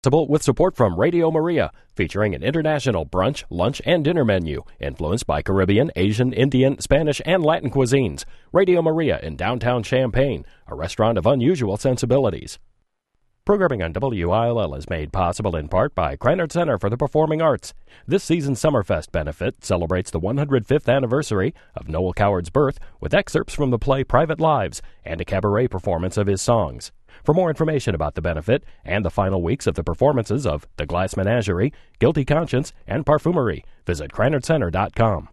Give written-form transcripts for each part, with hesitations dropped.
With support from Radio Maria, featuring an international brunch, lunch, and dinner menu influenced by Caribbean, Asian, Indian, Spanish, and Latin cuisines. Radio Maria in downtown Champaign, a restaurant of unusual sensibilities. Programming on WILL is made possible in part by Krannert Center for the Performing Arts. This season's Summerfest benefit celebrates the 105th anniversary of Noel Coward's birth with excerpts from the play Private Lives and a cabaret performance of his songs. For more information about the benefit and the final weeks of the performances of The Glass Menagerie, Guilty Conscience, and Parfumerie, visit KrannertCenter.com.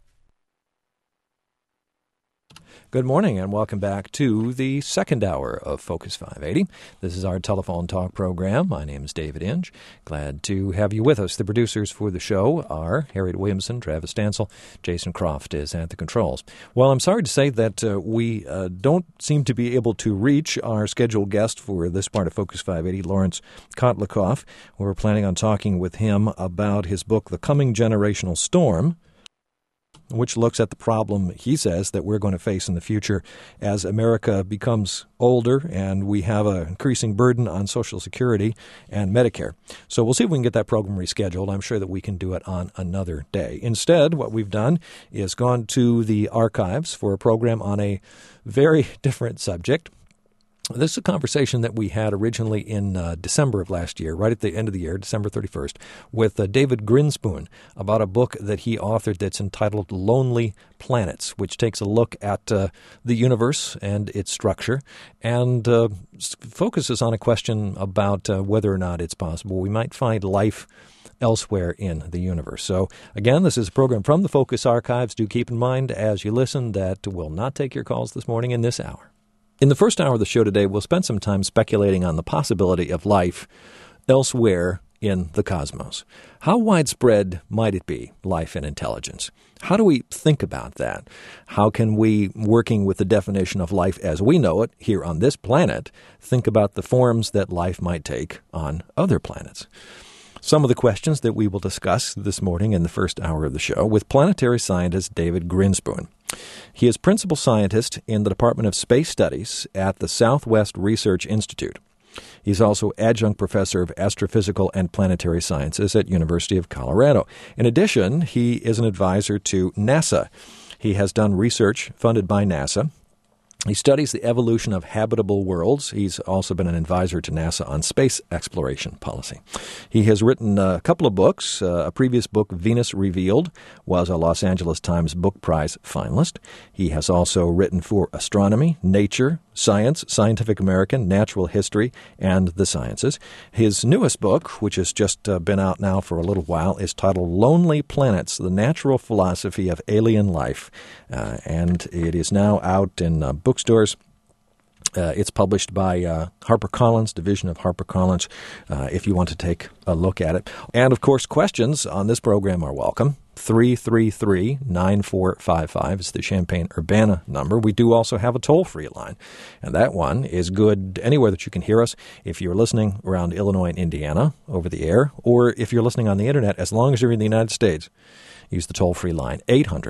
Good morning and welcome back to the second hour of Focus 580. This is our telephone talk program. My name is David Inge. Glad to have you with us. The producers for the show are Harriet Williamson, Travis Stansel, Jason Croft is at the controls. Well, I'm sorry to say that we don't seem to be able to reach our scheduled guest for this part of Focus 580, Lawrence Kotlikoff. We're planning on talking with him about his book, The Coming Generational Storm, which looks at the problem, he says, that we're going to face in the future as America becomes older and we have an increasing burden on Social Security and Medicare. So we'll see if we can get that program rescheduled. I'm sure that we can do it on another day. Instead, what we've done is gone to the archives for a program on a very different subject. This is a conversation that we had originally in December of last year, right at the end of the year, December 31st, with David Grinspoon about a book that he authored that's entitled Lonely Planets, which takes a look at the universe and its structure and focuses on a question about whether or not it's possible we might find life elsewhere in the universe. So, again, this is a program from the Focus Archives. Do keep in mind as you listen that we'll not take your calls this morning in this hour. In the first hour of the show today, we'll spend some time speculating on the possibility of life elsewhere in the cosmos. How widespread might it be, life and intelligence? How do we think about that? How can we, working with the definition of life as we know it here on this planet, think about the forms that life might take on other planets? Some of the questions that we will discuss this morning in the first hour of the show with planetary scientist David Grinspoon. He is principal scientist in the Department of Space Studies at the Southwest Research Institute. He's also adjunct professor of astrophysical and planetary sciences at University of Colorado. In addition, he is an advisor to NASA. He has done research funded by NASA. He studies the evolution of habitable worlds. He's also been an advisor to NASA on space exploration policy. He has written a couple of books. A previous book, Venus Revealed, was a Los Angeles Times Book Prize finalist. He has also written for Astronomy, Nature, Science, Scientific American, Natural History, and the Sciences. His newest book, which has just been out now for a little while, is titled Lonely Planets, The Natural Philosophy of Alien Life. And it is now out in bookstores. It's published by HarperCollins, division of HarperCollins, if you want to take a look at it. And, of course, questions on this program are welcome. 333-9455 is the Champaign-Urbana number. We do also have a toll-free line, and that one is good anywhere that you can hear us. If you're listening around Illinois and Indiana over the air, or if you're listening on the Internet, as long as you're in the United States, use the toll-free line,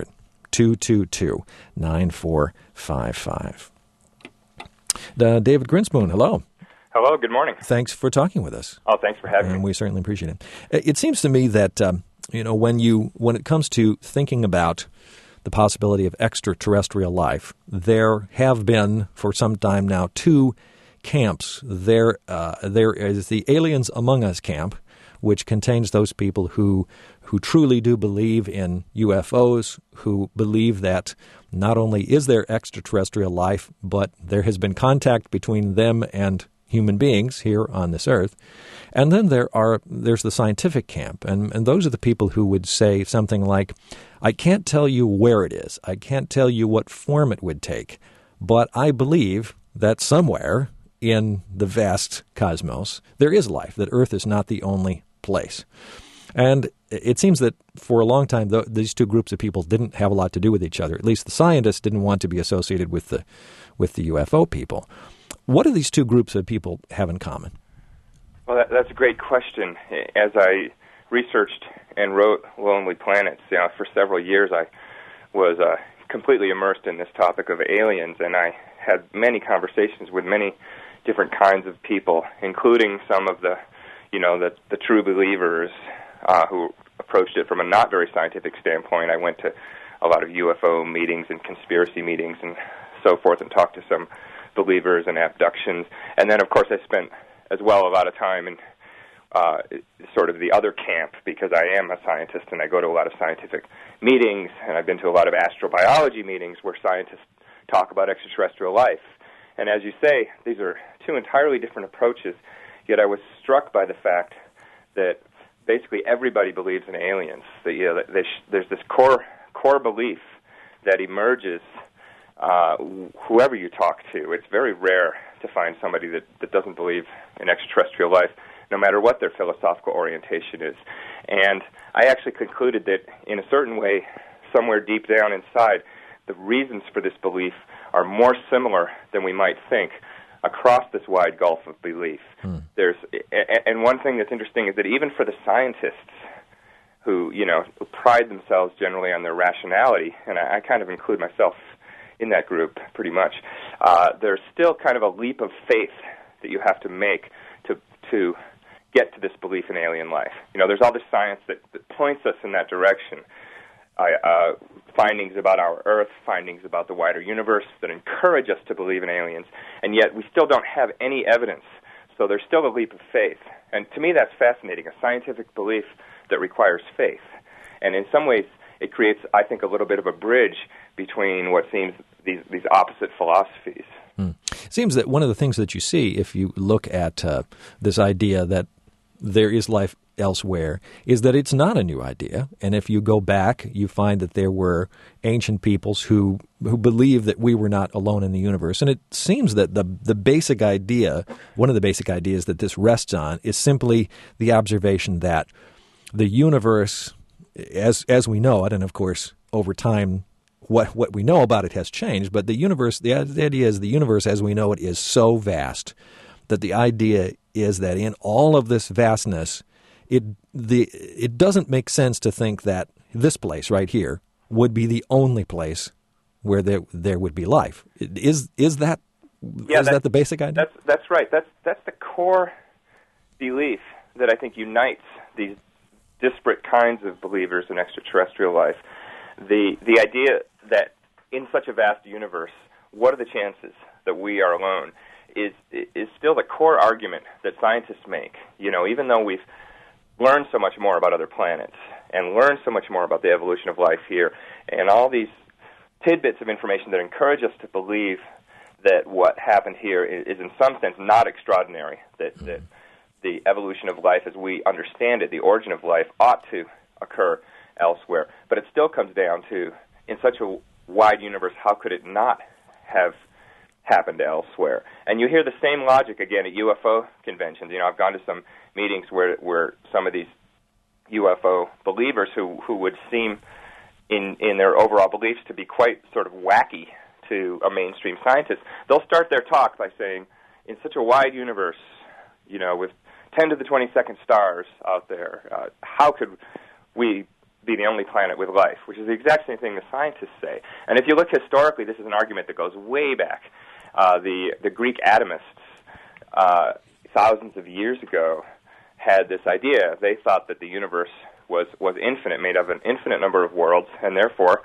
800-222-9455. David Grinspoon, hello. Hello, good morning. Thanks for talking with us. Oh, thanks for having me. And we certainly appreciate it. It seems to me that when it comes to thinking about the possibility of extraterrestrial life, there have been for some time now two camps. There is the Aliens Among Us camp, which contains those people who truly do believe in UFOs, who believe that not only is there extraterrestrial life, but there has been contact between them and human beings here on this earth. And then there's the scientific camp, and those are the people who would say something like, I can't tell you where it is, I can't tell you what form it would take, but I believe that somewhere in the vast cosmos there is life, that Earth is not the only place. And it seems that for a long time, these two groups of people didn't have a lot to do with each other. At least the scientists didn't want to be associated with the UFO people. What do these two groups of people have in common? Well, that's a great question. As I researched and wrote Lonely Planets, for several years I was completely immersed in this topic of aliens, and I had many conversations with many different kinds of people, including some of the the true believers who approached it from a not very scientific standpoint. I went to a lot of UFO meetings and conspiracy meetings and so forth and talked to some believers and abductions. And then, of course, I spent as well a lot of time in sort of the other camp, because I am a scientist and I go to a lot of scientific meetings, and I've been to a lot of astrobiology meetings where scientists talk about extraterrestrial life. And as you say, these are two entirely different approaches, yet I was struck by the fact that basically everybody believes in aliens. That, there's this core belief that emerges whoever you talk to. It's very rare to find somebody that doesn't believe in extraterrestrial life, no matter what their philosophical orientation is. And I actually concluded that in a certain way, somewhere deep down inside, the reasons for this belief are more similar than we might think across this wide gulf of belief. And one thing that's interesting is that even for the scientists who pride themselves generally on their rationality, and I kind of include myself in that group pretty much, there's still kind of a leap of faith that you have to make to get to this belief in alien life. There's all this science that points us in that direction. Findings about our Earth, findings about the wider universe that encourage us to believe in aliens, and yet we still don't have any evidence. So there's still a leap of faith. And to me, that's fascinating, a scientific belief that requires faith. And in some ways, it creates, I think, a little bit of a bridge between what seems these opposite philosophies. It seems that one of the things that you see if you look at this idea that there is life elsewhere is that it's not a new idea. And if you go back, you find that there were ancient peoples who believed that we were not alone in the universe. And it seems that the basic idea, one of the basic ideas that this rests on, is simply the observation that the universe, as we know it, and of course over time what we know about it has changed, but the universe, the idea is the universe as we know it is so vast that the idea is that in all of this vastness, it doesn't make sense to think that this place right here would be the only place where there would be life. Is that the basic idea? That's right. That's the core belief that I think unites these disparate kinds of believers in extraterrestrial life. The idea that in such a vast universe, what are the chances that we are alone is still the core argument that scientists make. Even though we've learned so much more about other planets and learned so much more about the evolution of life here, and all these tidbits of information that encourage us to believe that what happened here is in some sense not extraordinary, that the evolution of life as we understand it, the origin of life, ought to occur elsewhere. But it still comes down to, in such a wide universe, how could it not have happened elsewhere? And you hear the same logic again at UFO conventions. I've gone to some meetings where some of these UFO believers who would seem in their overall beliefs to be quite sort of wacky to a mainstream scientist, they'll start their talk by saying, in such a wide universe, with 10 to the 22nd stars out there, how could we be the only planet with life, which is the exact same thing the scientists say. And if you look historically, this is an argument that goes way back. The Greek atomists, thousands of years ago, had this idea. They thought that the universe was infinite, made of an infinite number of worlds, and therefore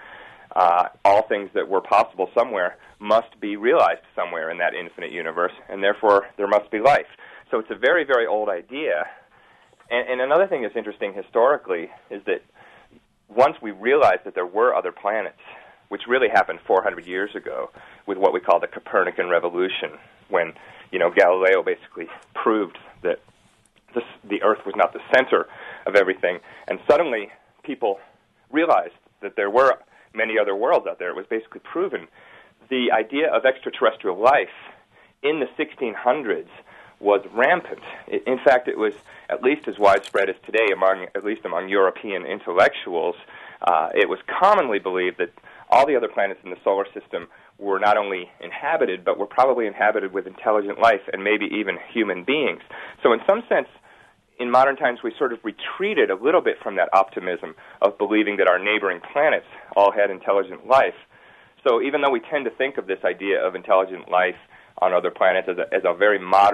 all things that were possible somewhere must be realized somewhere in that infinite universe, and therefore there must be life. So it's a very, very old idea. And another thing that's interesting historically is that once we realized that there were other planets, which really happened 400 years ago with what we call the Copernican revolution, when Galileo basically proved that the Earth was not the center of everything, and suddenly people realized that there were many other worlds out there. It was basically proven. The idea of extraterrestrial life in the 1600s was rampant. In fact, it was at least as widespread as today, at least among European intellectuals. It was commonly believed that all the other planets in the solar system were not only inhabited, but were probably inhabited with intelligent life and maybe even human beings. So in some sense, in modern times, we sort of retreated a little bit from that optimism of believing that our neighboring planets all had intelligent life. So even though we tend to think of this idea of intelligent life on other planets as a very modern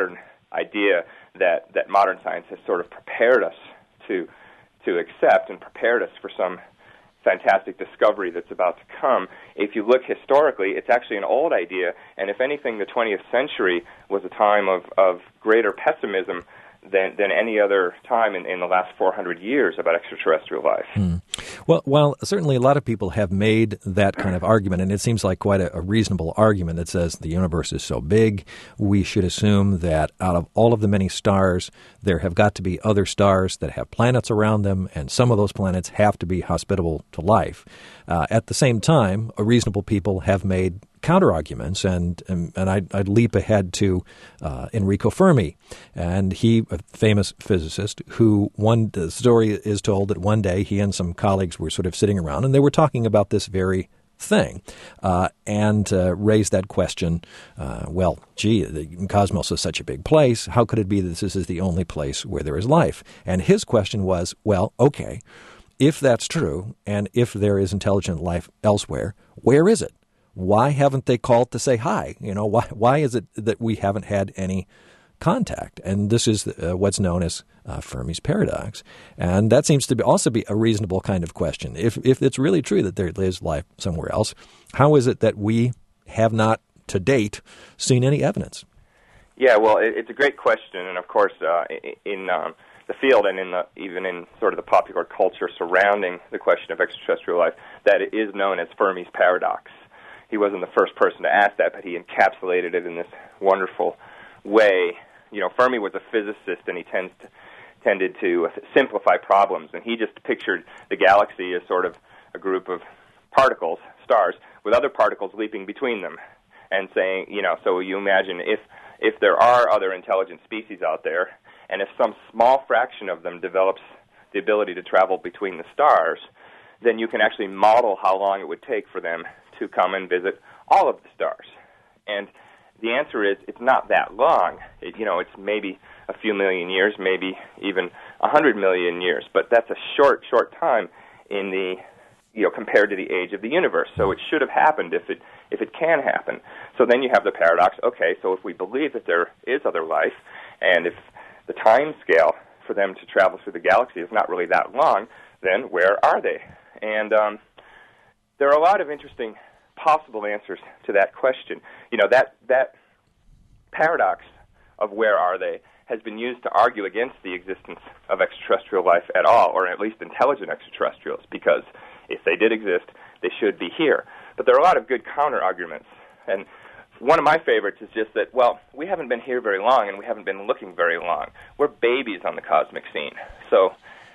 idea that modern science has sort of prepared us to accept and prepared us for some fantastic discovery that's about to come. If you look historically, it's actually an old idea, and if anything, the 20th century was a time of greater pessimism than any other time in the last 400 years about extraterrestrial life. Well, certainly a lot of people have made that kind of argument, and it seems like quite a reasonable argument that says the universe is so big, we should assume that out of all of the many stars, there have got to be other stars that have planets around them, and some of those planets have to be hospitable to life. At the same time, reasonable people have made counter-arguments, and I'd leap ahead to Enrico Fermi, and he, a famous physicist, the story is told that one day he and some colleagues were sort of sitting around, and they were talking about this very thing, and raised that question, the cosmos is such a big place, how could it be that this is the only place where there is life? And his question was, well, okay, if that's true, and if there is intelligent life elsewhere, where is it? Why haven't they called to say hi? Why is it that we haven't had any contact? And this is what's known as Fermi's paradox. And that seems to also be a reasonable kind of question. If it's really true that there is life somewhere else, how is it that we have not, to date, seen any evidence? Yeah, well, it's a great question. And, of course, in the field and even in sort of the popular culture surrounding the question of extraterrestrial life, that is known as Fermi's paradox. He wasn't the first person to ask that, but he encapsulated it in this wonderful way. Fermi was a physicist, and he tended to simplify problems, and he just pictured the galaxy as sort of a group of particles, stars, with other particles leaping between them, and saying, so you imagine if there are other intelligent species out there, and if some small fraction of them develops the ability to travel between the stars, then you can actually model how long it would take for them to come and visit all of the stars. And the answer is it's not that long. It's maybe a few million years, maybe even 100 million years, but that's a short time in the compared to the age of the universe. So it should have happened if it can happen. So then you have the paradox. Okay, so if we believe that there is other life, and if the time scale for them to travel through the galaxy is not really that long, then where are they? And there are a lot of interesting possible answers to that question. That paradox of where are they has been used to argue against the existence of extraterrestrial life at all, or at least intelligent extraterrestrials, because if they did exist, they should be here. But there are a lot of good counter-arguments, and one of my favorites is just that, well, we haven't been here very long, and we haven't been looking very long. We're babies on the cosmic scene. So,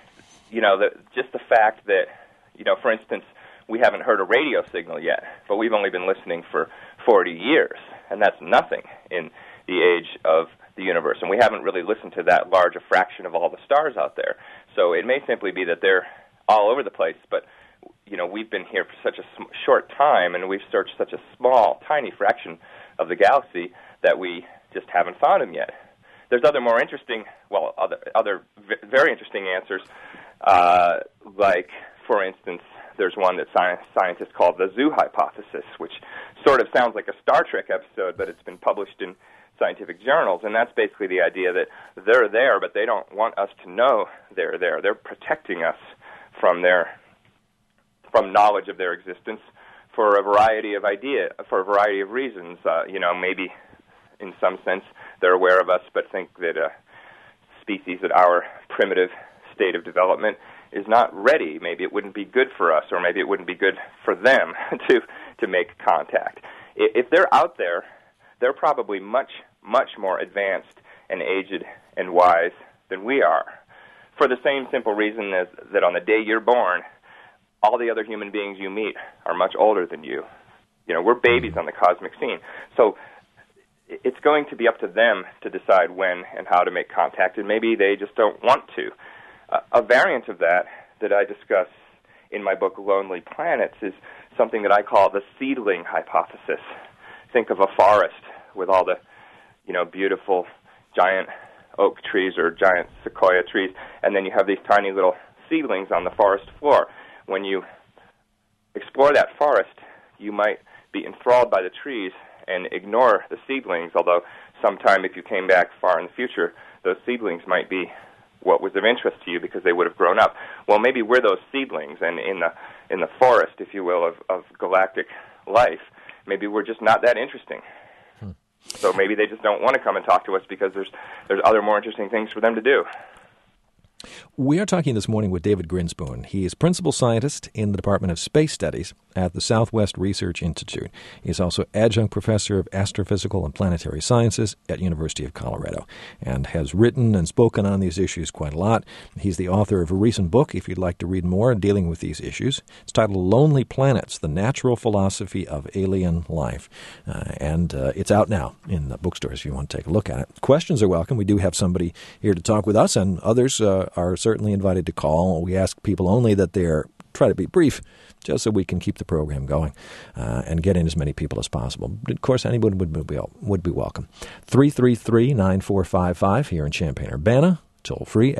just the fact that, for instance, we haven't heard a radio signal yet, but we've only been listening for 40 years, and that's nothing in the age of the universe. And we haven't really listened to that large a fraction of all the stars out there. So it may simply be that they're all over the place, but we've been here for such a short time, and we've searched such a small, tiny fraction of the galaxy that we just haven't found them yet. There's other more interesting, other very interesting answers, like, for instance, there's one that scientists call the zoo hypothesis, which sort of sounds like a Star Trek episode, but it's been published in scientific journals, and that's basically the idea that they're there, but they don't want us to know they're there. They're protecting us from knowledge of their existence for a variety of reasons. Maybe in some sense they're aware of us, but think that a species at our primitive state of development is not ready. Maybe it wouldn't be good for us, or maybe it wouldn't be good for them to make contact. If they're out there, they're probably much, much more advanced and aged and wise than we are, for the same simple reason as that on the day you're born, all the other human beings you meet are much older than you. We're babies on the cosmic scene. So it's going to be up to them to decide when and how to make contact, and maybe they just don't want to. A variant of that I discuss in my book, Lonely Planets, is something that I call the seedling hypothesis. Think of a forest with all the, beautiful giant oak trees or giant sequoia trees, and then you have these tiny little seedlings on the forest floor. When you explore that forest, you might be enthralled by the trees and ignore the seedlings, although sometime if you came back far in the future, those seedlings might be what was of interest to you because they would have grown up. Well, maybe we're those seedlings, and in the forest, if you will, of galactic life, maybe we're just not that interesting. So maybe they just don't want to come and talk to us because there's other more interesting things for them to do. We are talking this morning with David Grinspoon. He is principal scientist in the Department of Space Studies at the Southwest Research Institute. He is also adjunct professor of astrophysical and planetary sciences at University of Colorado and has written and spoken on these issues quite a lot. He's the author of a recent book, if you'd like to read more, dealing with these issues. It's titled Lonely Planets, The Natural Philosophy of Alien Life. And it's out now in the bookstores if you want to take a look at it. Questions are welcome. We do have somebody here to talk with us, and others are certainly invited to call. We ask people only that they're try to be brief, just so we can keep the program going and get in as many people as possible. Of course, anyone would be welcome. 333-9455 here in Champaign-Urbana. Toll free,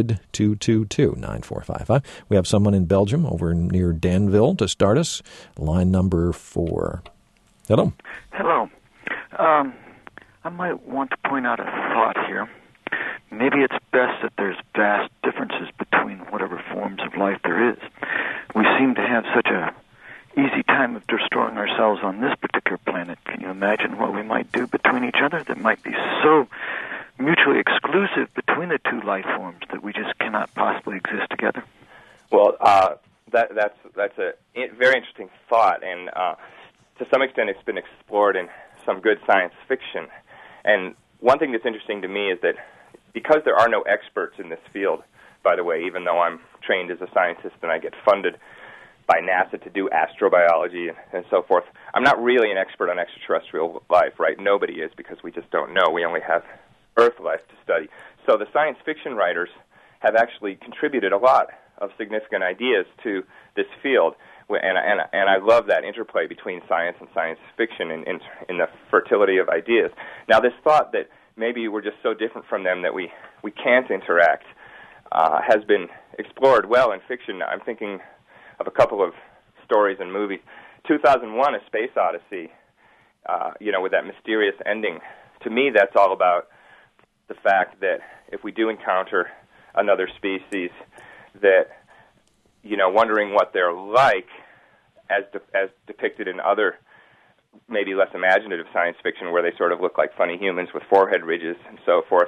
800-222-9455. We have someone in Belgium over near Danville to start us. Line number 4. Hello. Hello. I might want to point out a thought here. Maybe it's best that there's vast differences between whatever forms of life there is. We seem to have such a easy time of destroying ourselves on this particular planet. Can you imagine what we might do between each other that might be so mutually exclusive between the two life forms that we just cannot possibly exist together? Well, that's a very interesting thought, and to some extent it's been explored in some good science fiction. And one thing that's interesting to me is that because there are no experts in this field, by the way, even though I'm trained as a scientist and I get funded by NASA to do astrobiology and so forth, I'm not really an expert on extraterrestrial life, right? Nobody is, because we just don't know. We only have Earth life to study. So the science fiction writers have actually contributed a lot of significant ideas to this field, and I love that interplay between science and science fiction in the fertility of ideas. Now, this thought that maybe we're just so different from them that we can't interact has been explored well in fiction. I'm thinking of a couple of stories and movies. 2001, A Space Odyssey, with that mysterious ending. To me, that's all about the fact that if we do encounter another species, that, wondering what they're like, as depicted in other maybe less imaginative science fiction where they sort of look like funny humans with forehead ridges and so forth,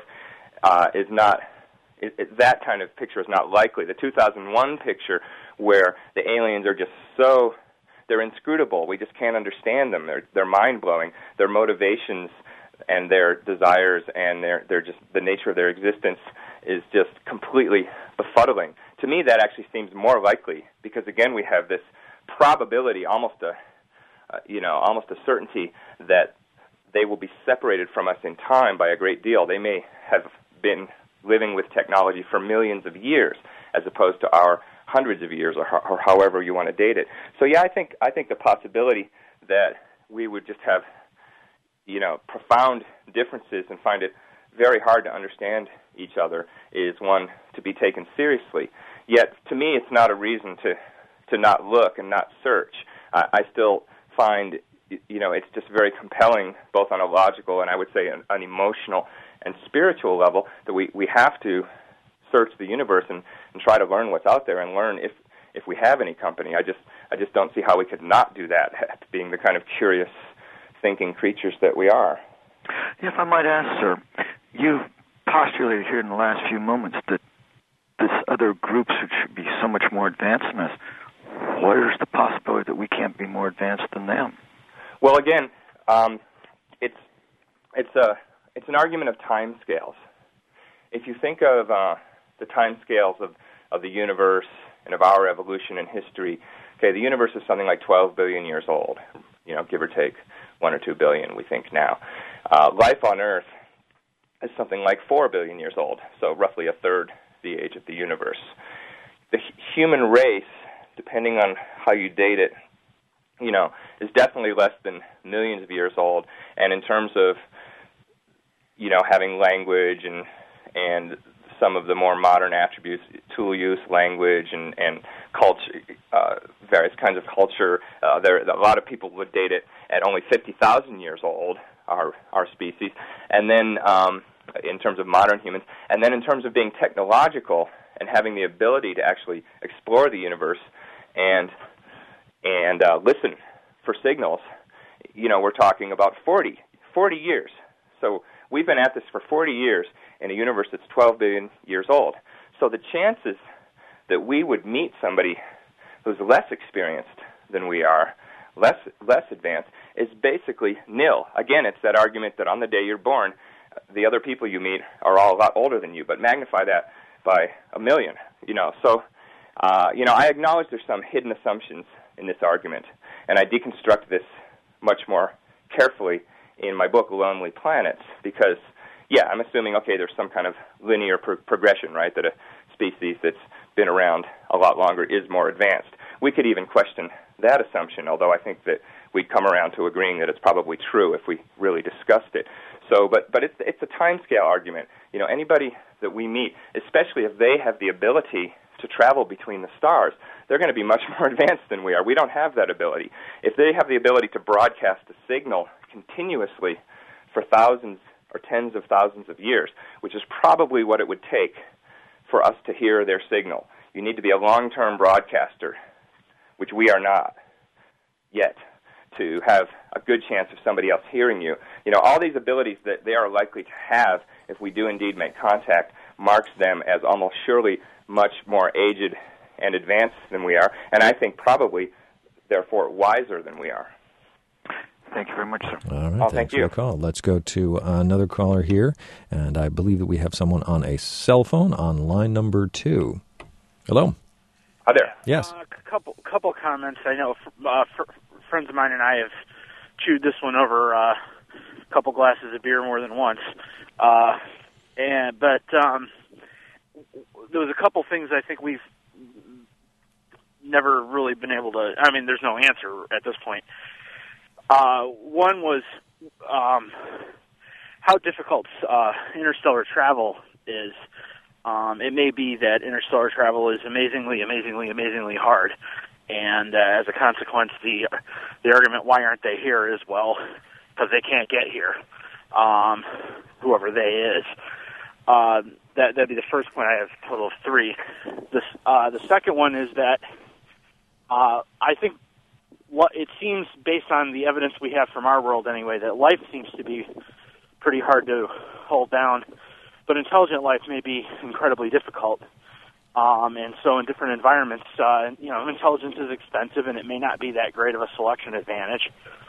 that kind of picture is not likely. The 2001 picture where the aliens are just they're inscrutable. We just can't understand them. They're mind-blowing. Their motivations and their desires and they're just the nature of their existence is just completely befuddling. To me, that actually seems more likely because, again, we have this probability, almost a certainty that they will be separated from us in time by a great deal. They may have been living with technology for millions of years as opposed to our hundreds of years or however you want to date it. So, yeah, I think the possibility that we would just have, profound differences and find it very hard to understand each other is one to be taken seriously. Yet, to me, it's not a reason to not look and not search. I still find, it's just very compelling, both on a logical and I would say an emotional and spiritual level, that we have to search the universe and try to learn what's out there and learn if we have any company. I just don't see how we could not do that, being the kind of curious, thinking creatures that we are. If I might ask, sir, you've postulated here in the last few moments that this other groups should be so much more advanced than us. Where's the possibility that we can't be more advanced than them? Well, again, it's an argument of time scales. If you think of the time scales of the universe and of our evolution in history, okay, the universe is something like 12 billion years old, give or take 1 or 2 billion, we think now. Life on Earth is something like 4 billion years old, so roughly a third the age of the universe. The human race, depending on how you date it, is definitely less than millions of years old. And in terms of, having language and some of the more modern attributes, tool use, language, and culture, various kinds of culture, a lot of people would date it at only 50,000 years old, our species, and then in terms of modern humans, and then in terms of being technological and having the ability to actually explore the universe and listen for signals, we're talking about 40 years. So we've been at this for 40 years in a universe that's 12 billion years old. So the chances that we would meet somebody who's less experienced than we are, less advanced, is basically nil. Again, it's that argument that on the day you're born, the other people you meet are all a lot older than you, but magnify that by 1 million. So I acknowledge there's some hidden assumptions in this argument, and I deconstruct this much more carefully in my book, Lonely Planets, because, I'm assuming, there's some kind of linear progression, right, that a species that's been around a lot longer is more advanced. We could even question that assumption, although I think that we'd come around to agreeing that it's probably true if we really discussed it. So, but it's a timescale argument. Anybody that we meet, especially if they have the ability to travel between the stars, they're going to be much more advanced than we are. We don't have that ability. If they have the ability to broadcast a signal continuously for thousands or tens of thousands of years, which is probably what it would take for us to hear their signal. You need to be a long-term broadcaster, which we are not yet, to have a good chance of somebody else hearing you. All these abilities that they are likely to have if we do indeed make contact marks them as almost surely much more aged and advanced than we are, and I think probably, therefore, wiser than we are. Thank you very much, sir. All right, thank you. For the call. Let's go to another caller here, and I believe that we have someone on a cell phone on line number 2. Hello. Hi there. Yes. Couple comments. I know friends of mine and I have chewed this one over a couple glasses of beer more than once, but there was a couple things I think we've never really been able to. I mean, there's no answer at this point. One was how difficult interstellar travel is. It may be that interstellar travel is amazingly hard, and as a consequence, the argument, why aren't they here, is, well, because they can't get here, whoever they is. That'd be the first point. I have a total of 3. The second one is that I think what it seems, based on the evidence we have from our world anyway, that life seems to be pretty hard to hold down, but intelligent life may be incredibly difficult. And so in different environments, intelligence is expensive, and it may not be that great of a selection advantage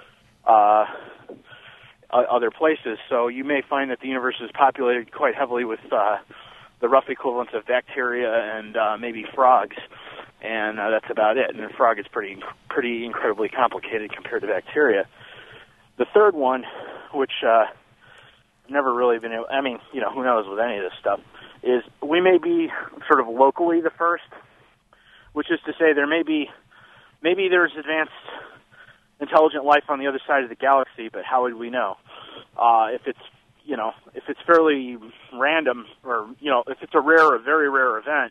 other places. So you may find that the universe is populated quite heavily with the rough equivalents of bacteria and maybe frogs, and that's about it. And a frog is pretty incredibly complicated compared to bacteria. The third one, which never really been able, who knows with any of this stuff, is we may be sort of locally the first, which is to say maybe there's advanced intelligent life on the other side of the galaxy, but how would we know? If it's fairly random, or if it's a very rare event,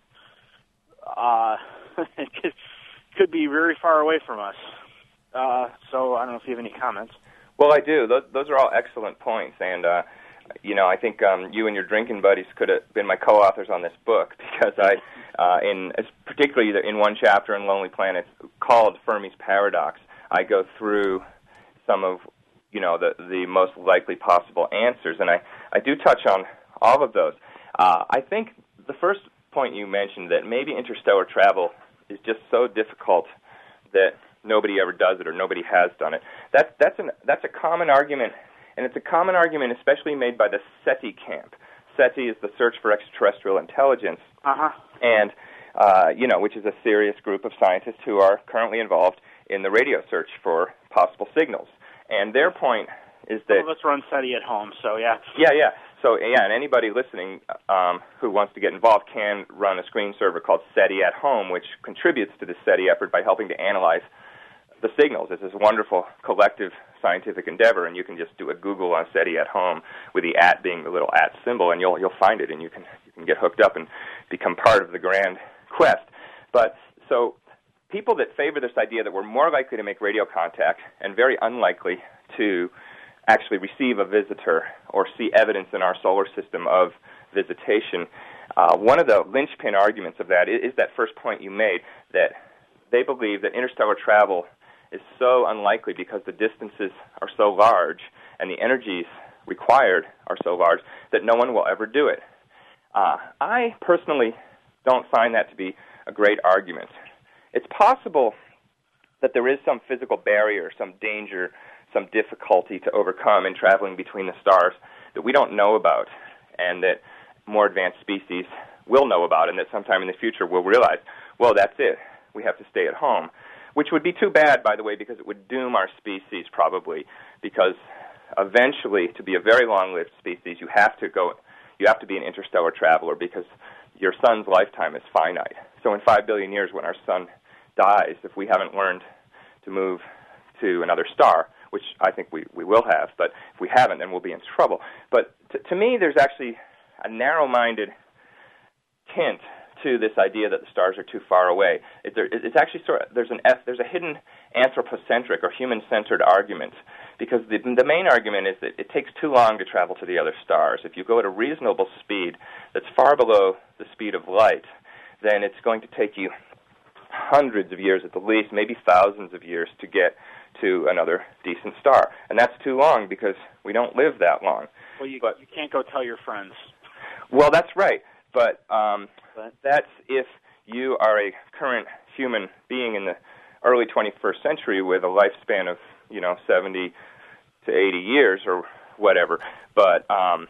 it could be very far away from us. So I don't know if you have any comments. Well, I do. Those are all excellent points, and I think you and your drinking buddies could have been my co-authors on this book, because particularly in one chapter in Lonely Planets called Fermi's Paradox, I go through some of the most likely possible answers, and I do touch on all of those. I think the first point you mentioned, that maybe interstellar travel is just so difficult that nobody ever does it or nobody has done it. That's a common argument, and it's a common argument especially made by the SETI camp. SETI is the Search for Extraterrestrial Intelligence, and which is a serious group of scientists who are currently involved in the radio search for possible signals. And their point is that... Some of us run SETI at home, so yeah. Yeah. So, and anybody listening who wants to get involved can run a screen server called SETI at Home, which contributes to the SETI effort by helping to analyze the signals. It's this wonderful collective scientific endeavor, and you can just do a Google on SETI at Home with the @ being the little @ symbol, and you'll find it, and you can get hooked up and become part of the grand quest. But so people that favor this idea that we're more likely to make radio contact and very unlikely to actually receive a visitor or see evidence in our solar system of visitation. One of the linchpin arguments of that is that first point you made, that they believe that interstellar travel is so unlikely because the distances are so large and the energies required are so large that no one will ever do it. I personally don't find that to be a great argument. It's possible that there is some physical barrier, some danger, some difficulty to overcome in traveling between the stars that we don't know about, and that more advanced species will know about, and that sometime in the future we'll realize, well, that's it. We have to stay at home, which would be too bad, by the way, because it would doom our species probably, because eventually, to be a very long-lived species, you have to be an interstellar traveler because your sun's lifetime is finite. So in 5 billion years, when our sun dies, if we haven't learned to move to another star, which I think we will have, but if we haven't, then we'll be in trouble. But to me, there's actually a narrow-minded tint to this idea that the stars are too far away. It's actually there's a hidden anthropocentric or human-centered argument, because the main argument is that it takes too long to travel to the other stars. If you go at a reasonable speed that's far below the speed of light, then it's going to take you hundreds of years at the least, maybe thousands of years to get to another decent star. And that's too long because we don't live that long. Well, you can't go tell your friends. Well, that's right. But that's if you are a current human being in the early 21st century with a lifespan of, 70 to 80 years or whatever. But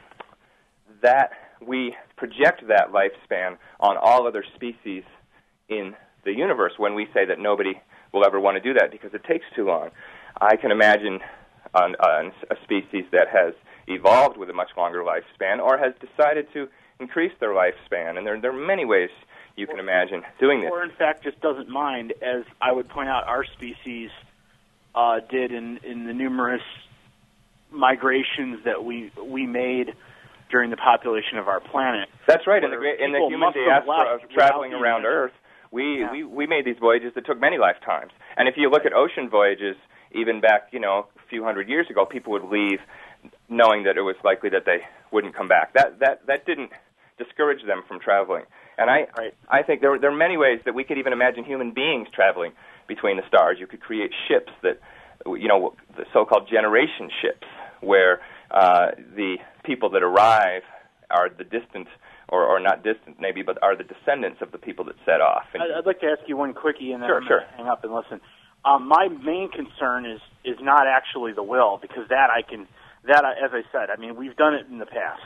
that we project that lifespan on all other species in the universe when we say that nobody will ever want to do that because it takes too long. I can imagine a species that has evolved with a much longer lifespan or has decided to increase their lifespan, and there are many ways you can imagine doing this. Or, in fact, just doesn't mind, as I would point out our species did in the numerous migrations that we made during the population of our planet. That's right. In the human diaspora of traveling around Earth, we made these voyages that took many lifetimes. And if you look at ocean voyages, even back, a few hundred years ago, people would leave knowing that it was likely that they wouldn't come back. That didn't discourage them from traveling. And I think there are many ways that we could even imagine human beings traveling between the stars. You could create ships that, the so-called generation ships, where the people that arrive are the distant, or not distant maybe, but are the descendants of the people that set off. And I'd like to ask you one quickie, and then sure, I'm going to hang up and listen. My main concern is not actually the will, because as I said, I mean, we've done it in the past.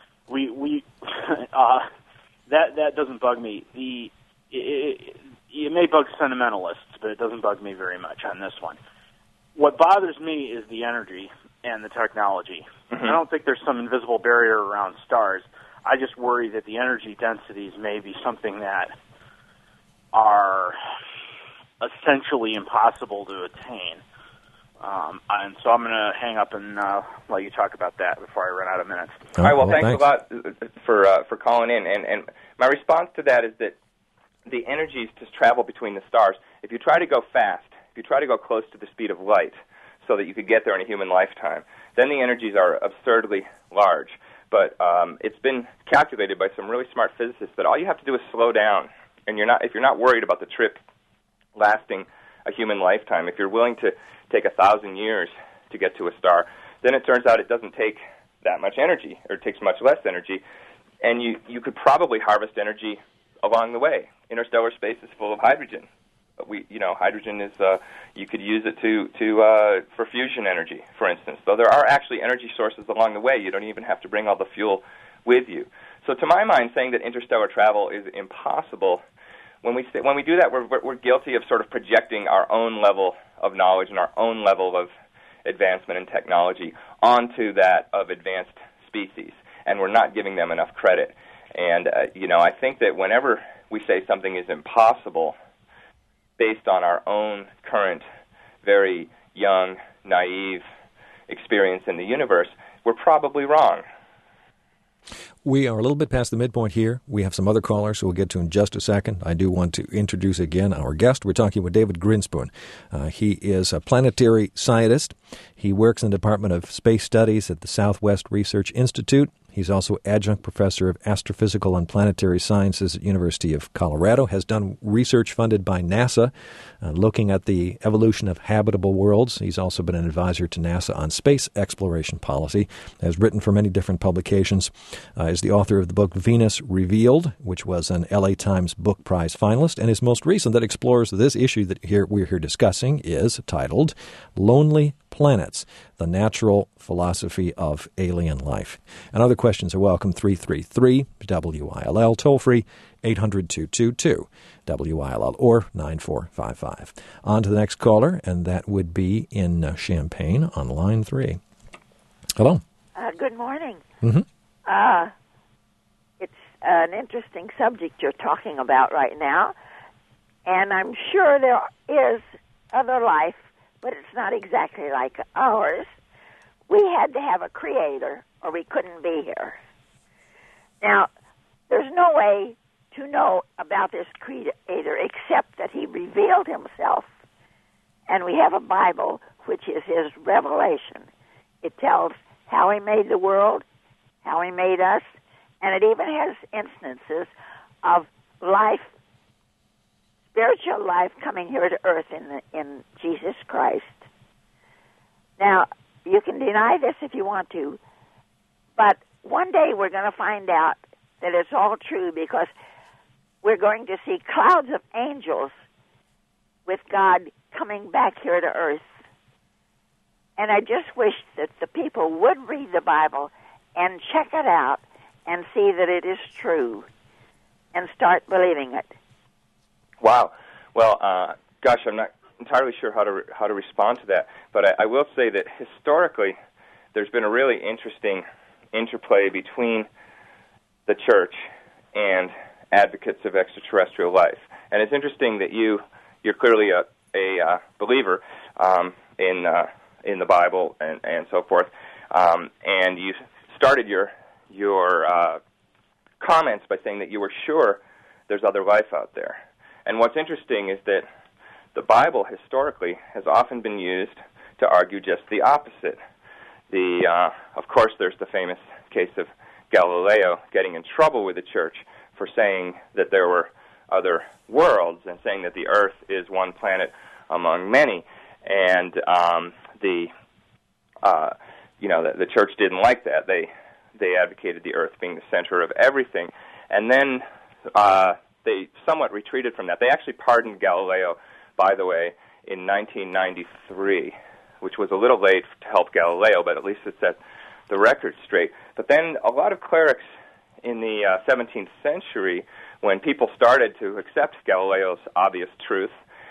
That doesn't bug me. It may bug sentimentalists, but it doesn't bug me very much on this one. What bothers me is the energy and the technology. Mm-hmm. I don't think there's some invisible barrier around stars. I just worry that the energy densities may be something that are essentially impossible to attain. And so I'm going to hang up and let you talk about that before I run out of minutes. All right, well, thanks a lot for calling in. And my response to that is that the energies to travel between the stars, if you try to go fast, if you try to go close to the speed of light so that you could get there in a human lifetime, then the energies are absurdly large. But it's been calculated by some really smart physicists that all you have to do is slow down. And if you're not worried about the trip lasting a human lifetime, if you're willing to take 1,000 years to get to a star, then it turns out it doesn't take that much energy, or it takes much less energy, and you could probably harvest energy along the way. Interstellar space is full of hydrogen. Hydrogen is you could use it for fusion energy, for instance. So there are actually energy sources along the way. You don't even have to bring all the fuel with you. So to my mind, saying that interstellar travel is impossible, when we do that, we're guilty of sort of projecting our own level of knowledge and our own level of advancement in technology onto that of advanced species, and we're not giving them enough credit. And I think that whenever we say something is impossible based on our own current, very young, naive experience in the universe, we're probably wrong. We are a little bit past the midpoint here. We have some other callers who we'll get to in just a second. I do want to introduce again our guest. We're talking with David Grinspoon. He is a planetary scientist. He works in the Department of Space Studies at the Southwest Research Institute. He's also adjunct professor of astrophysical and planetary sciences at University of Colorado, has done research funded by NASA looking at the evolution of habitable worlds. He's also been an advisor to NASA on space exploration policy, has written for many different publications, is the author of the book Venus Revealed, which was an LA Times Book Prize finalist, and his most recent that explores this issue that we're here discussing is titled Lonely Planets, the Natural Philosophy of Alien Life. And other questions are welcome, 333-WILL, toll-free, 800-222-WILL, or 9455. On to the next caller, and that would be in Champaign on line 3. Hello. Good morning. Mm-hmm. It's an interesting subject you're talking about right now, and I'm sure there is other life, but it's not exactly like ours. We had to have a creator, or we couldn't be here. Now, there's no way to know about this creator except that he revealed himself, and we have a Bible, which is his revelation. It tells how he made the world, how he made us, and it even has instances of life, spiritual life coming here to earth in Jesus Christ. Now, you can deny this if you want to, but one day we're going to find out that it's all true, because we're going to see clouds of angels with God coming back here to earth. And I just wish that the people would read the Bible and check it out and see that it is true and start believing it. Wow. Well, gosh, I'm not entirely sure how to respond to that, but I will say that historically there's been a really interesting interplay between the church and advocates of extraterrestrial life. And it's interesting that you're clearly a believer in the Bible and so forth, and you started your comments by saying that you were sure there's other life out there. And what's interesting is that the Bible historically has often been used to argue just the opposite. Of course, there's the famous case of Galileo getting in trouble with the church for saying that there were other worlds and saying that the Earth is one planet among many. And the church didn't like that. They advocated the Earth being the center of everything. And then they somewhat retreated from that. They actually pardoned Galileo, by the way, in 1993, which was a little late to help Galileo, but at least it set the record straight. But then a lot of clerics in the 17th century, when people started to accept Galileo's obvious truth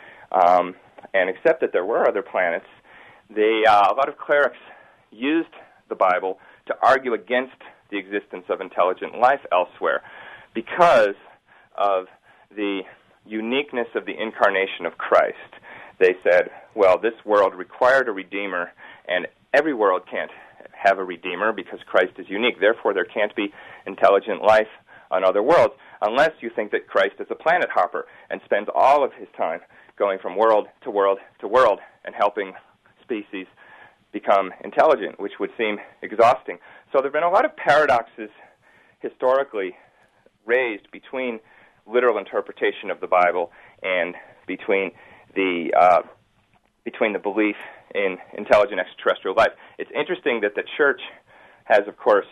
and accept that there were other planets, a lot of clerics used the Bible to argue against the existence of intelligent life elsewhere because of the uniqueness of the incarnation of Christ. They said, well, this world required a Redeemer, and every world can't have a Redeemer because Christ is unique. Therefore, there can't be intelligent life on other worlds unless you think that Christ is a planet hopper and spends all of his time going from world to world to world and helping species become intelligent, which would seem exhausting. So there have been a lot of paradoxes historically raised between literal interpretation of the Bible and between the belief in intelligent extraterrestrial life. It's interesting that the church has, of course,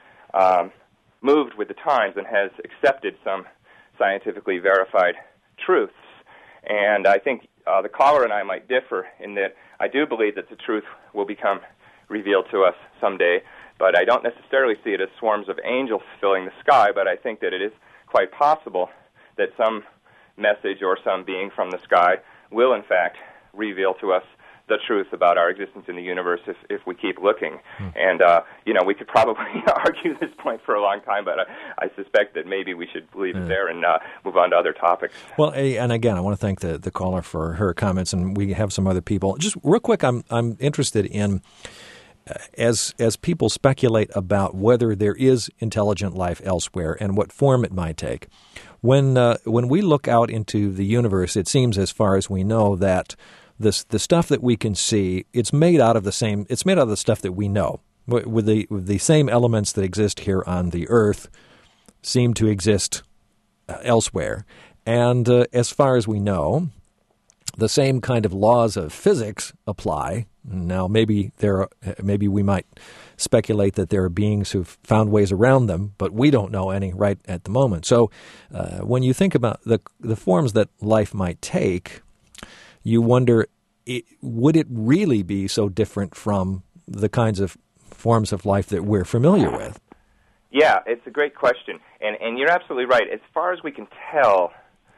moved with the times and has accepted some scientifically verified truths. And I think the caller and I might differ in that I do believe that the truth will become revealed to us someday, but I don't necessarily see it as swarms of angels filling the sky, but I think that it is quite possible that some message or some being from the sky will, in fact, reveal to us the truth about our existence in the universe if we keep looking. And, we could probably argue this point for a long time, but I suspect that maybe we should leave it there and move on to other topics. Well, and again, I want to thank the caller for her comments, and we have some other people. Just real quick, I'm interested in as people speculate about whether there is intelligent life elsewhere and what form it might take, when we look out into the universe, it seems, as far as we know, that the stuff that we can see, it's made out of the stuff that we know, with the same elements that exist here on the Earth seem to exist elsewhere. And as far as we know, the same kind of laws of physics apply. Now, maybe we might speculate that there are beings who've found ways around them, but we don't know any right at the moment. So when you think about the forms that life might take, you wonder, would it really be so different from the kinds of forms of life that we're familiar with? Yeah, it's a great question. And you're absolutely right. As far as we can tell,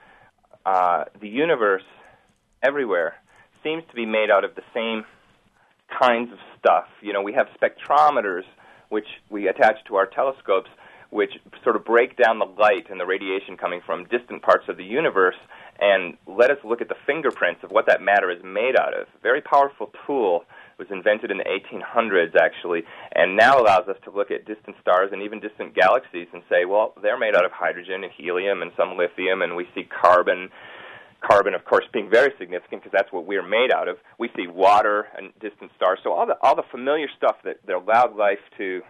the universe everywhere seems to be made out of the same kinds of stuff. You know, we have spectrometers, which we attach to our telescopes, which sort of break down the light and the radiation coming from distant parts of the universe and let us look at the fingerprints of what that matter is made out of. A very powerful tool. It was invented in the 1800s, actually, and now allows us to look at distant stars and even distant galaxies and say, well, they're made out of hydrogen and helium and some lithium, and we see carbon. Carbon, of course, being very significant because that's what we're made out of. We see water and distant stars. So all the familiar stuff that allowed life to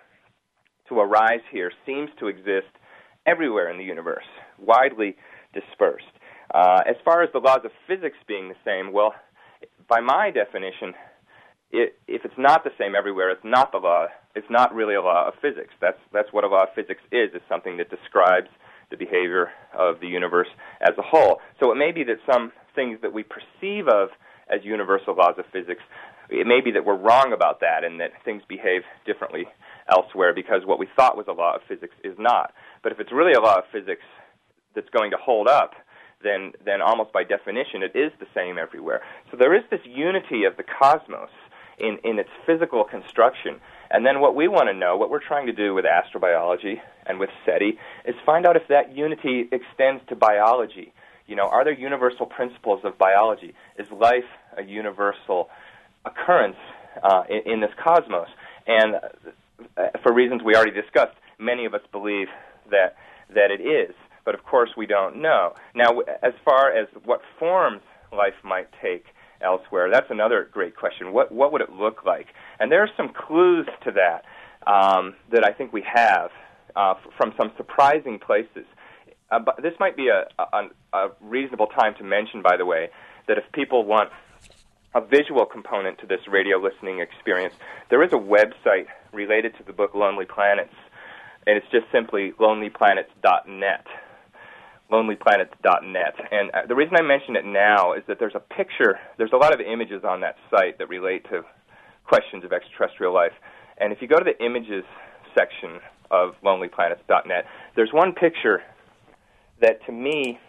arise here seems to exist everywhere in the universe, widely dispersed. As far as the laws of physics being the same, well, by my definition, if it's not the same everywhere, it's not the law. It's not really a law of physics. That's what a law of physics is. It's something that describes the behavior of the universe as a whole. So it may be that some things that we perceive of as universal laws of physics, it may be that we're wrong about that and that things behave differently elsewhere because what we thought was a law of physics is not. But if it's really a law of physics that's going to hold up, then almost by definition it is the same everywhere. So there is this unity of the cosmos in its physical construction. And then what we want to know, what we're trying to do with astrobiology and with SETI, is find out if that unity extends to biology. You know, are there universal principles of biology? Is life a universal occurrence in this cosmos? And for reasons we already discussed, many of us believe that it is. But of course we don't know. Now, as far as what forms life might take elsewhere, that's another great question. What would it look like? And there are some clues to that that I think we have from some surprising places. But this might be a reasonable time to mention, by the way, that if people want a visual component to this radio listening experience, there is a website related to the book Lonely Planets, and it's just simply lonelyplanets.net. lonelyplanets.net. And the reason I mention it now is that there's a lot of images on that site that relate to questions of extraterrestrial life. And if you go to the images section of lonelyplanets.net, there's one picture that, to me,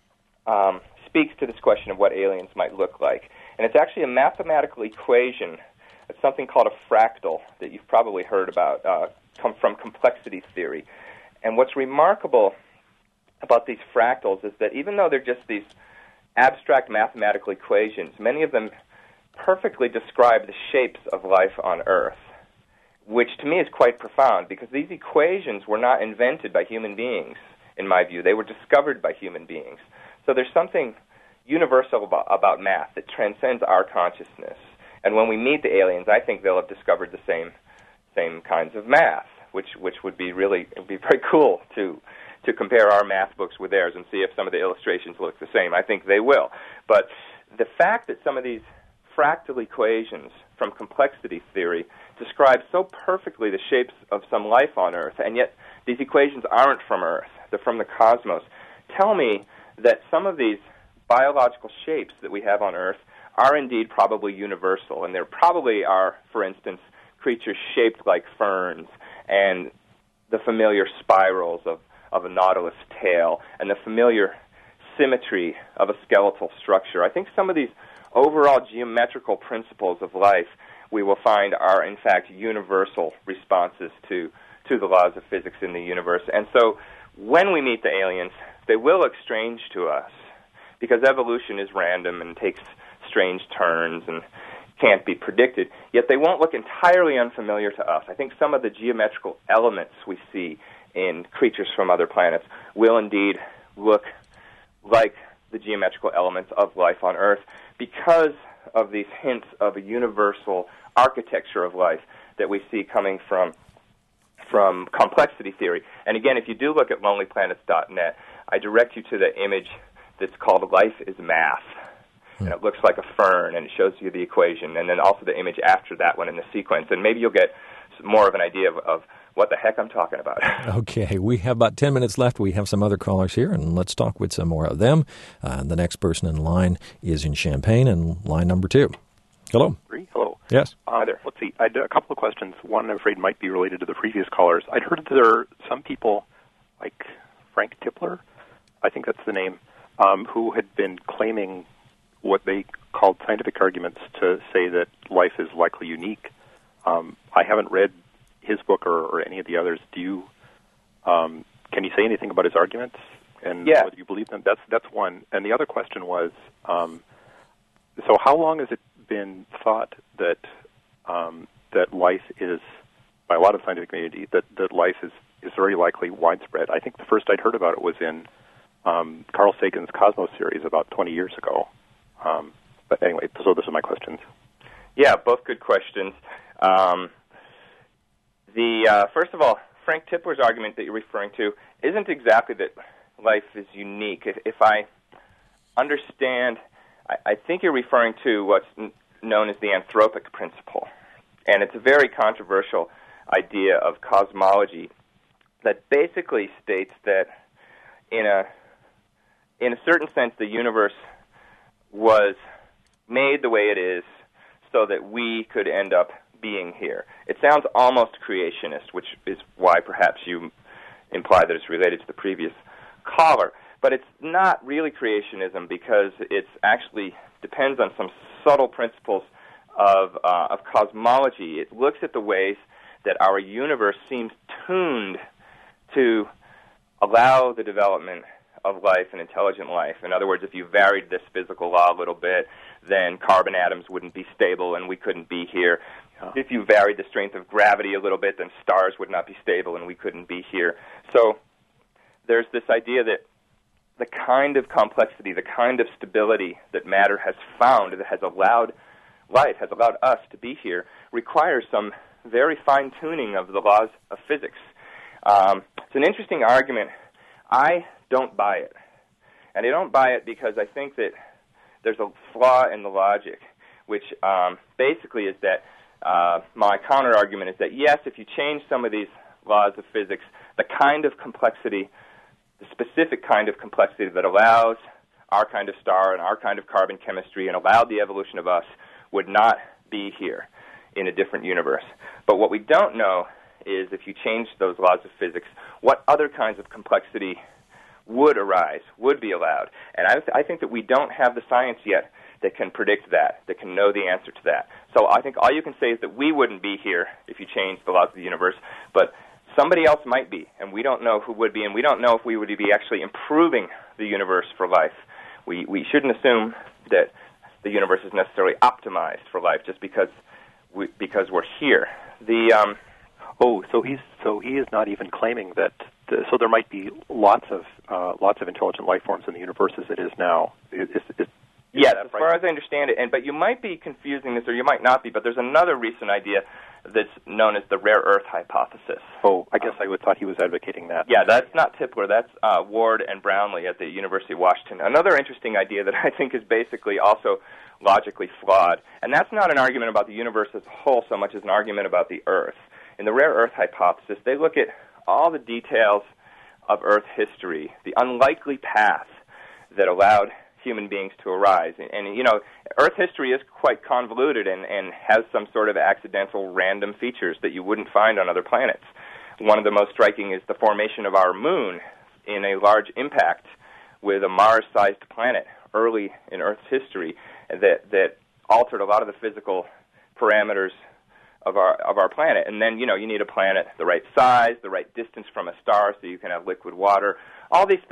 speaks to this question of what aliens might look like. And it's actually a mathematical equation. It's something called a fractal that you've probably heard about, come from complexity theory. And what's remarkable about these fractals is that even though they're just these abstract mathematical equations, many of them perfectly describe the shapes of life on Earth, which to me is quite profound because these equations were not invented by human beings, in my view. They were discovered by human beings. So there's something universal about math that transcends our consciousness. And when we meet the aliens, I think they'll have discovered the same kinds of math, which would be very cool to compare our math books with theirs and see if some of the illustrations look the same. I think they will. But the fact that some of these fractal equations from complexity theory describe so perfectly the shapes of some life on Earth, and yet these equations aren't from Earth, they're from the cosmos, tell me that some of these biological shapes that we have on Earth are indeed probably universal, and there probably are, for instance, creatures shaped like ferns and the familiar spirals of a nautilus tail and the familiar symmetry of a skeletal structure. I think some of these overall geometrical principles of life we will find are, in fact, universal responses to the laws of physics in the universe. And so when we meet the aliens, they will look strange to us because evolution is random and takes strange turns and can't be predicted, yet they won't look entirely unfamiliar to us. I think some of the geometrical elements we see in creatures from other planets will indeed look like the geometrical elements of life on Earth because of these hints of a universal architecture of life that we see coming from complexity theory. And again, if you do look at lonelyplanets.net, I direct you to the image that's called Life is Math. And it looks like a fern, and it shows you the equation, and then also the image after that one in the sequence. And maybe you'll get more of an idea of what the heck I'm talking about. Okay, we have about 10 minutes left. We have some other callers here, and let's talk with some more of them. The next person in line is in Champaign, and line number 2. Hello. Hello. Yes. Hi there. Let's see. I had a couple of questions. One, I'm afraid, might be related to the previous callers. I'd heard that there are some people, like Frank Tipler, I think that's the name, who had been claiming what they called scientific arguments to say that life is likely unique. I haven't read his book or any of the others. Do you? Can you say anything about his arguments and whether you believe them? That's one. And the other question was, so how long has it been thought that that life is, by a lot of scientific community, that life is very likely widespread? I think the first I'd heard about it was in Carl Sagan's Cosmos series about 20 years ago. But anyway, so those are my questions. Yeah, both good questions. First of all, Frank Tipler's argument that you're referring to isn't exactly that life is unique. If I understand, I think you're referring to what's known as the anthropic principle. And it's a very controversial idea of cosmology that basically states that in a certain sense the universe was made the way it is so that we could end up being here. It sounds almost creationist, which is why perhaps you imply that it's related to the previous caller. But it's not really creationism because it actually depends on some subtle principles of cosmology. It looks at the ways that our universe seems tuned to allow the development of life and intelligent life. In other words, if you varied this physical law a little bit, then carbon atoms wouldn't be stable and we couldn't be here. If you varied the strength of gravity a little bit, then stars would not be stable and we couldn't be here. So there's this idea that the kind of complexity, the kind of stability that matter has found, that has allowed life, has allowed us to be here, requires some very fine-tuning of the laws of physics. It's an interesting argument. I don't buy it. And I don't buy it because I think that there's a flaw in the logic, which basically is that my counter-argument is that, yes, if you change some of these laws of physics, the kind of complexity, the specific kind of complexity that allows our kind of star and our kind of carbon chemistry and allowed the evolution of us would not be here in a different universe. But what we don't know is if you change those laws of physics, what other kinds of complexity would arise, would be allowed. And I think that we don't have the science yet that can predict that can know the answer to that. So I think all you can say is that we wouldn't be here if you changed the laws of the universe, but somebody else might be, and we don't know who would be, and we don't know if we would be actually improving the universe for life. We shouldn't assume that the universe is necessarily optimized for life just because we're here. So he is not even claiming that. So there might be lots of intelligent life forms in the universe as it is now. Yes, as far as I understand it, but you might be confusing this, or you might not be. But there's another recent idea that's known as the rare earth hypothesis. Oh, I guess I would thought he was advocating that. Yeah, that's not Tipler. That's Ward and Brownlee at the University of Washington. Another interesting idea that I think is basically also logically flawed, and that's not an argument about the universe as a whole so much as an argument about the Earth. In the rare earth hypothesis, they look at all the details of Earth history, the unlikely path that allowed human beings to arise. And you know, Earth history is quite convoluted and has some sort of accidental random features that you wouldn't find on other planets. One of the most striking is the formation of our moon in a large impact with a Mars-sized planet early in Earth's history that altered a lot of the physical parameters of our planet. And then, you know, you need a planet the right size, the right distance from a star so you can have liquid water. All these things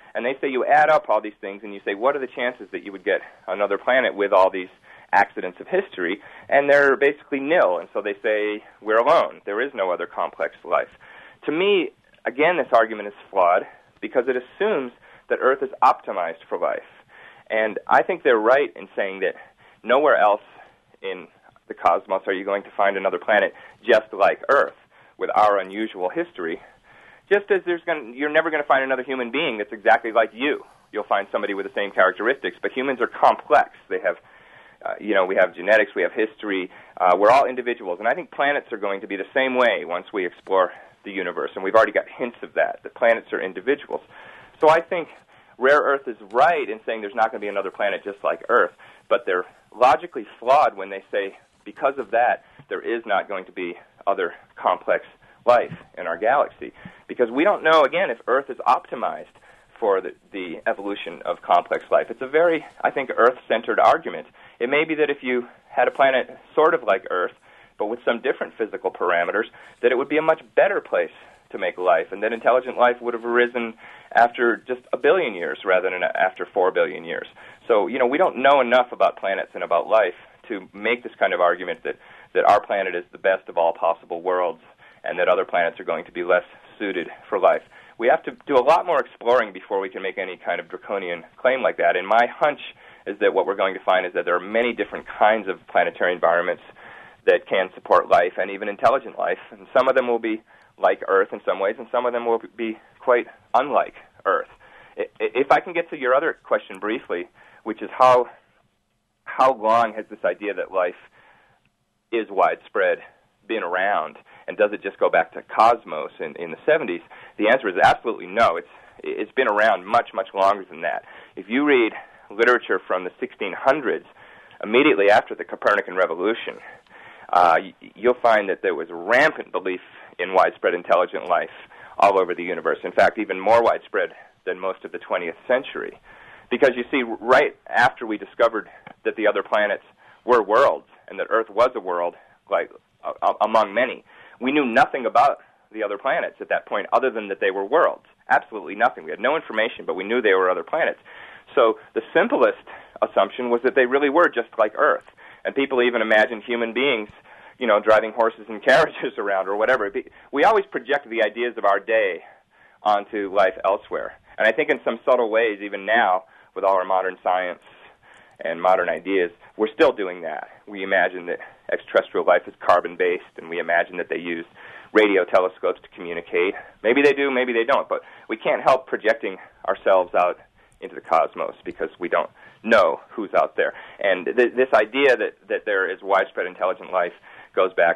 And they say you add up all these things and you say, what are the chances that you would get another planet with all these accidents of history? And they're basically nil. And so they say, we're alone. There is no other complex life. To me, again, this argument is flawed because it assumes that Earth is optimized for life. And I think they're right in saying that nowhere else in the cosmos are you going to find another planet just like Earth with our unusual history. Just as you're never going to find another human being that's exactly like you. You'll find somebody with the same characteristics, but humans are complex. They have, we have genetics, we have history. We're all individuals, and I think planets are going to be the same way once we explore the universe, and we've already got hints of that. The planets are individuals. So I think Rare Earth is right in saying there's not going to be another planet just like Earth, but they're logically flawed when they say because of that there is not going to be other complex life in our galaxy, because we don't know, again, if Earth is optimized for the evolution of complex life. It's a very, I think, Earth-centered argument. It may be that if you had a planet sort of like Earth, but with some different physical parameters, that it would be a much better place to make life, and that intelligent life would have arisen after just 1 billion years rather than after 4 billion years. So, we don't know enough about planets and about life to make this kind of argument that our planet is the best of all possible worlds and that other planets are going to be less suited for life. We have to do a lot more exploring before we can make any kind of draconian claim like that. And my hunch is that what we're going to find is that there are many different kinds of planetary environments that can support life and even intelligent life. And some of them will be like Earth in some ways, and some of them will be quite unlike Earth. If I can get to your other question briefly, which is how long has this idea that life is widespread been around, and does it just go back to Cosmos in the 70s? The answer is absolutely no. It's been around much, much longer than that. If you read literature from the 1600s, immediately after the Copernican revolution, you'll find that there was rampant belief in widespread intelligent life all over the universe. In fact, even more widespread than most of the 20th century. Because you see, right after we discovered that the other planets were worlds and that Earth was a world, like among many, we knew nothing about the other planets at that point other than that they were worlds. Absolutely nothing. We had no information, but we knew they were other planets. So the simplest assumption was that they really were just like Earth. And people even imagined human beings, driving horses and carriages around or whatever. We always project the ideas of our day onto life elsewhere. And I think in some subtle ways, even now, with all our modern science and modern ideas, we're still doing that. We imagine that extraterrestrial life is carbon-based, and we imagine that they use radio telescopes to communicate. Maybe they do, maybe they don't, but we can't help projecting ourselves out into the cosmos because we don't know who's out there. And this idea that there is widespread intelligent life goes back,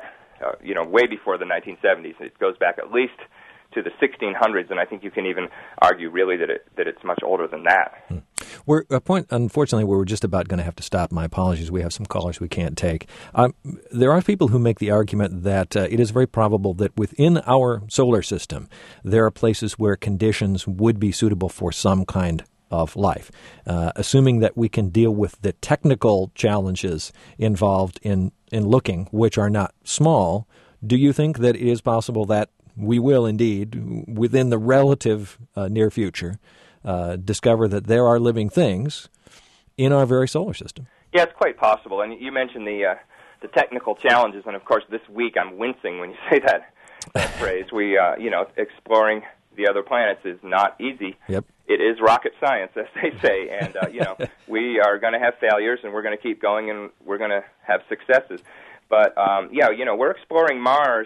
way before the 1970s. It goes back at least to the 1600s, and I think you can even argue really that it's much older than that. We're a point, unfortunately, where we're just about going to have to stop. My apologies. We have some callers we can't take. There are people who make the argument that it is very probable that within our solar system, there are places where conditions would be suitable for some kind of life, assuming that we can deal with the technical challenges involved in looking, which are not small. Do you think that it is possible that we will indeed, within the relative near future, discover that there are living things in our very solar system? Yeah, it's quite possible. And you mentioned the technical challenges, and of course this week I'm wincing when you say that phrase. We, exploring the other planets is not easy. Yep. It is rocket science, as they say, and we are going to have failures, and we're going to keep going, and we're going to have successes. But we're exploring Mars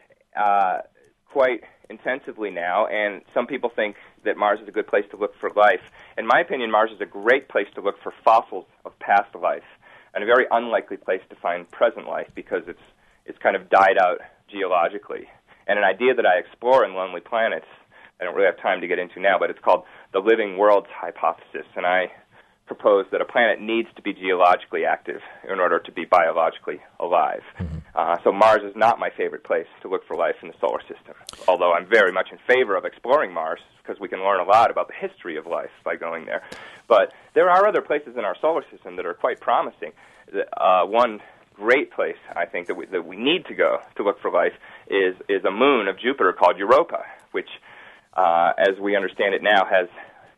quite intensively now, and some people think that Mars is a good place to look for life. In my opinion, Mars is a great place to look for fossils of past life, and a very unlikely place to find present life because it's kind of died out geologically. And an idea that I explore in Lonely Planets, I don't really have time to get into now, but it's called the living worlds hypothesis, and I propose that a planet needs to be geologically active in order to be biologically alive. Mm-hmm. So Mars is not my favorite place to look for life in the solar system, although I'm very much in favor of exploring Mars because we can learn a lot about the history of life by going there. But there are other places in our solar system that are quite promising. One great place, I think, that we need to go to look for life is a moon of Jupiter called Europa, which, as we understand it now, has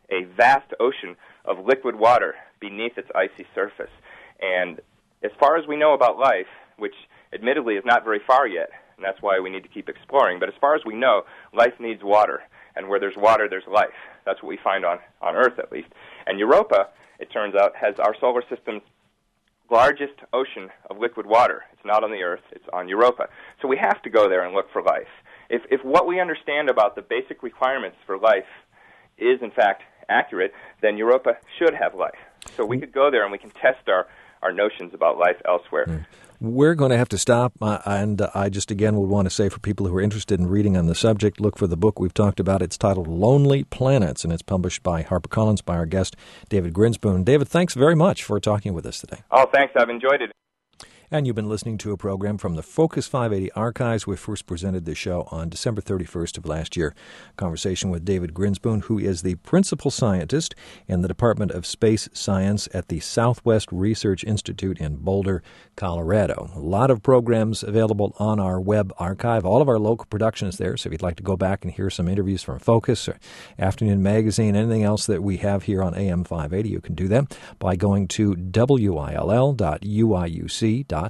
a vast ocean of liquid water beneath its icy surface. And as far as we know about life, which admittedly is not very far yet, and that's why we need to keep exploring, but as far as we know, life needs water. And where there's water, there's life. That's what we find on Earth, at least. And Europa, it turns out, has our solar system's largest ocean of liquid water. It's not on the Earth, it's on Europa. So we have to go there and look for life. If what we understand about the basic requirements for life is, in fact, accurate, then Europa should have life. So we could go there and we can test our notions about life elsewhere. We're going to have to stop, and I just again would want to say for people who are interested in reading on the subject, look for the book we've talked about. It's titled Lonely Planets, and it's published by HarperCollins by our guest, David Grinspoon. David, thanks very much for talking with us today. Oh, thanks. I've enjoyed it. And you've been listening to a program from the Focus 580 archives. We first presented this show on December 31st of last year. Conversation with David Grinspoon, who is the principal scientist in the Department of Space Science at the Southwest Research Institute in Boulder, Colorado. A lot of programs available on our web archive. All of our local productions there. So if you'd like to go back and hear some interviews from Focus or Afternoon Magazine, anything else that we have here on AM 580, you can do that by going to will.uiuc.edu.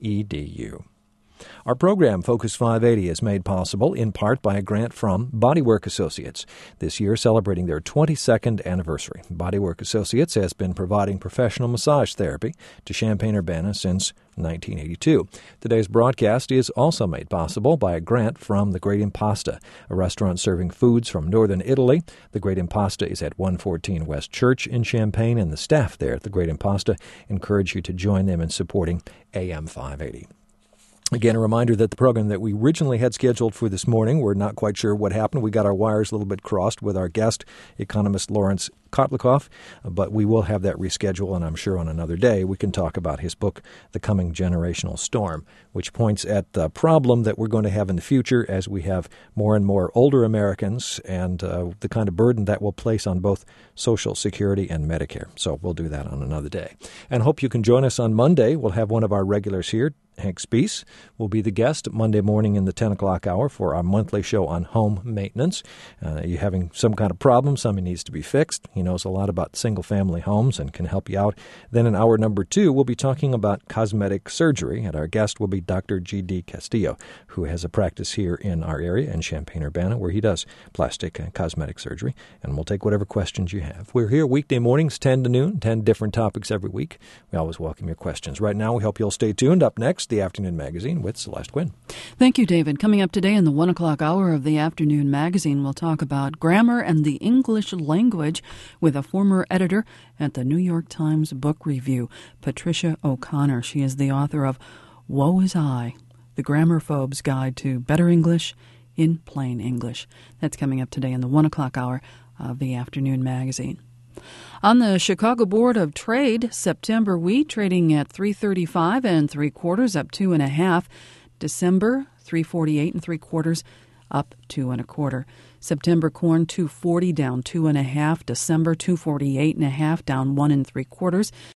Our program, Focus 580, is made possible in part by a grant from Bodywork Associates, this year celebrating their 22nd anniversary. Bodywork Associates has been providing professional massage therapy to Champaign-Urbana since 1982. Today's broadcast is also made possible by a grant from the Great Impasta, a restaurant serving foods from northern Italy. The Great Impasta is at 114 West Church in Champaign, and the staff there at the Great Impasta encourage you to join them in supporting AM 580. Again, a reminder that the program that we originally had scheduled for this morning, we're not quite sure what happened. We got our wires a little bit crossed with our guest, economist Lawrence Kotlikoff, but we will have that rescheduled, and I'm sure on another day we can talk about his book, The Coming Generational Storm, which points at the problem that we're going to have in the future as we have more and more older Americans and the kind of burden that will place on both Social Security and Medicare. So we'll do that on another day. And hope you can join us on Monday. We'll have one of our regulars here, Hank Spees, will be the guest Monday morning in the 10 o'clock hour for our monthly show on home maintenance. You're having some kind of problem, something needs to be fixed. He knows a lot about single-family homes and can help you out. Then in hour number 2, we'll be talking about cosmetic surgery, and our guest will be Dr. G.D. Castillo, who has a practice here in our area in Champaign-Urbana where he does plastic and cosmetic surgery, and we'll take whatever questions you have. We're here weekday mornings, 10 to noon, 10 different topics every week. We always welcome your questions. Right now, we hope you'll stay tuned. Up next, the Afternoon Magazine with Celeste Quinn. Thank you, David. Coming up today in the 1 o'clock hour of the Afternoon Magazine, we'll talk about grammar and the English language with a former editor at the New York Times Book Review, Patricia O'Connor. She is the author of Woe Is I, The Grammarphobe's Guide to Better English in Plain English. That's coming up today in the 1 o'clock hour of the Afternoon Magazine. On the Chicago Board of Trade, September wheat trading at $3.35 3/4, up 2 1/2. December $3.48 3/4, up 2 1/4. September corn $2.40, down 2 1/2. December $2.48 1/2, down 1 3/4.